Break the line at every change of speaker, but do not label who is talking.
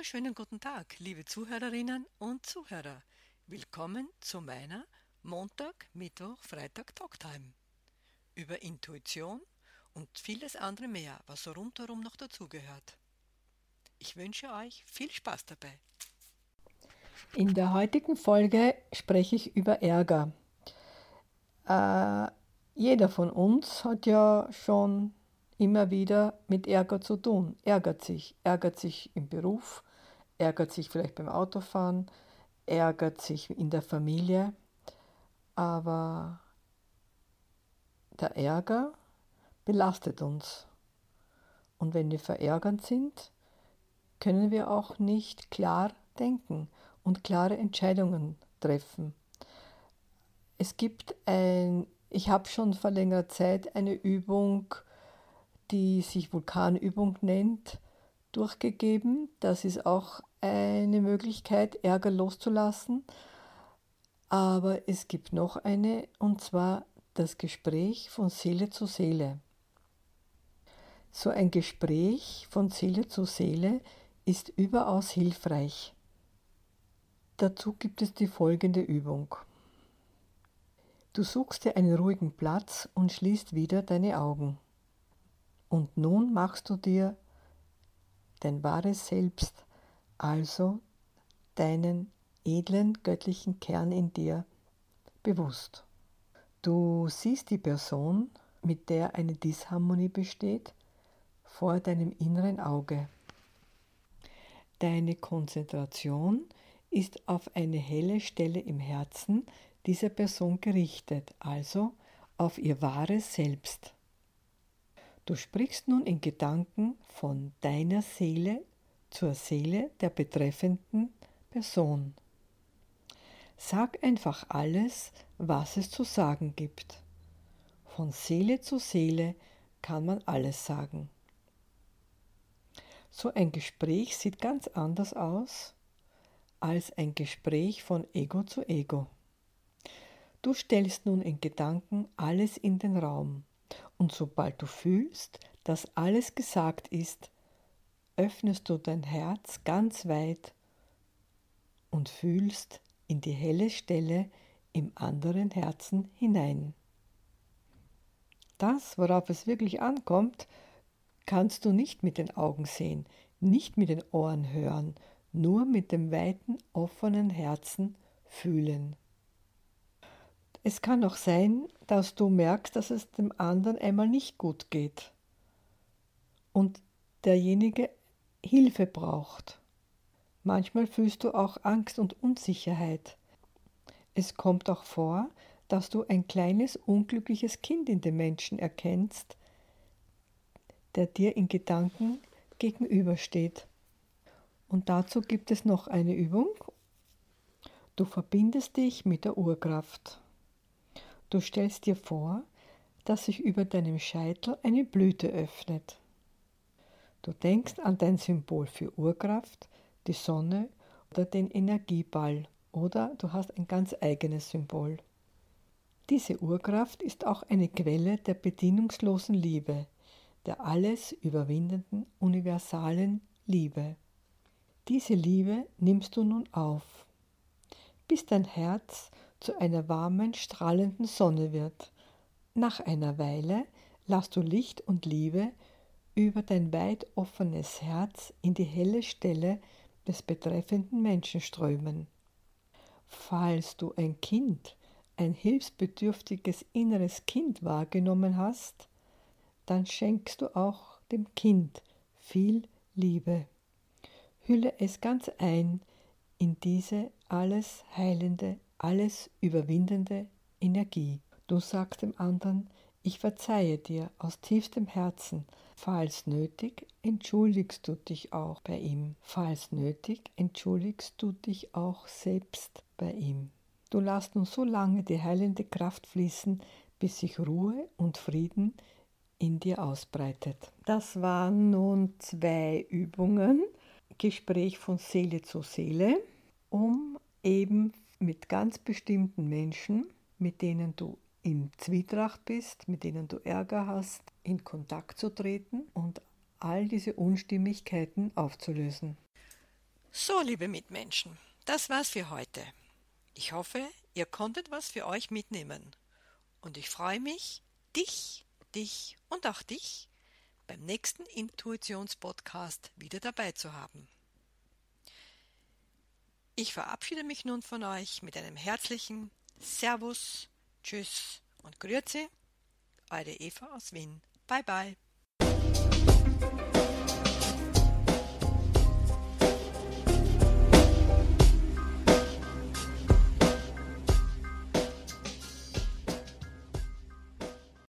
Wunderschönen guten Tag, liebe Zuhörerinnen und Zuhörer. Willkommen zu meiner Montag, Mittwoch, Freitag Talktime über Intuition und vieles andere mehr, was so rundherum noch dazugehört. Ich wünsche euch viel Spaß dabei.
In der heutigen Folge spreche ich über Ärger. Jeder von uns hat ja schon immer wieder mit Ärger zu tun. Ärgert sich im Beruf, ärgert sich vielleicht beim Autofahren, ärgert sich in der Familie. Aber der Ärger belastet uns. Und wenn wir verärgert sind, können wir auch nicht klar denken und klare Entscheidungen treffen. Ich habe schon vor längerer Zeit eine Übung, die sich Vulkanübung nennt, durchgegeben. Das ist auch eine Möglichkeit, Ärger loszulassen. Aber es gibt noch eine, und zwar das Gespräch von Seele zu Seele. So ein Gespräch von Seele zu Seele ist überaus hilfreich. Dazu gibt es die folgende Übung. Du suchst dir einen ruhigen Platz und schließt wieder deine Augen. Und nun machst du dir dein wahres Selbst, also deinen edlen göttlichen Kern in dir, bewusst. Du siehst die Person, mit der eine Disharmonie besteht, vor deinem inneren Auge. Deine Konzentration ist auf eine helle Stelle im Herzen dieser Person gerichtet, also auf ihr wahres Selbst. Du sprichst nun in Gedanken von deiner Seele zur Seele der betreffenden Person. Sag einfach alles, was es zu sagen gibt. Von Seele zu Seele kann man alles sagen. So ein Gespräch sieht ganz anders aus als ein Gespräch von Ego zu Ego. Du stellst nun in Gedanken alles in den Raum und sobald du fühlst, dass alles gesagt ist, öffnest du dein Herz ganz weit und fühlst in die helle Stelle im anderen Herzen hinein. Das, worauf es wirklich ankommt, kannst du nicht mit den Augen sehen, nicht mit den Ohren hören, nur mit dem weiten, offenen Herzen fühlen. Es kann auch sein, dass du merkst, dass es dem anderen einmal nicht gut geht und derjenige Hilfe braucht. Manchmal fühlst du auch Angst und Unsicherheit. Es kommt auch vor, dass du ein kleines, unglückliches Kind in dem Menschen erkennst, der dir in Gedanken gegenübersteht. Und dazu gibt es noch eine Übung. Du verbindest dich mit der Urkraft. Du stellst dir vor, dass sich über deinem Scheitel eine Blüte öffnet. Du denkst an dein Symbol für Urkraft, die Sonne oder den Energieball oder du hast ein ganz eigenes Symbol. Diese Urkraft ist auch eine Quelle der bedingungslosen Liebe, der alles überwindenden universalen Liebe. Diese Liebe nimmst du nun auf, bis dein Herz zu einer warmen, strahlenden Sonne wird. Nach einer Weile lässt du Licht und Liebe über dein weit offenes Herz in die helle Stelle des betreffenden Menschen strömen. Falls du ein Kind, ein hilfsbedürftiges inneres Kind wahrgenommen hast, dann schenkst du auch dem Kind viel Liebe. Hülle es ganz ein in diese alles heilende, alles überwindende Energie. Du sagst dem anderen, ich verzeihe dir aus tiefstem Herzen. Falls nötig, entschuldigst du dich auch bei ihm. Falls nötig, entschuldigst du dich auch selbst bei ihm. Du lässt nun so lange die heilende Kraft fließen, bis sich Ruhe und Frieden in dir ausbreitet. Das waren nun 2 Übungen. Gespräch von Seele zu Seele, um eben mit ganz bestimmten Menschen, mit denen du in Zwietracht bist, mit denen du Ärger hast, in Kontakt zu treten und all diese Unstimmigkeiten aufzulösen.
So, liebe Mitmenschen, das war's für heute. Ich hoffe, ihr konntet was für euch mitnehmen. Und ich freue mich, dich und auch dich beim nächsten Intuitionspodcast wieder dabei zu haben. Ich verabschiede mich nun von euch mit einem herzlichen Servus, Tschüss und Grüezi, eure Eva aus Wien. Bye bye.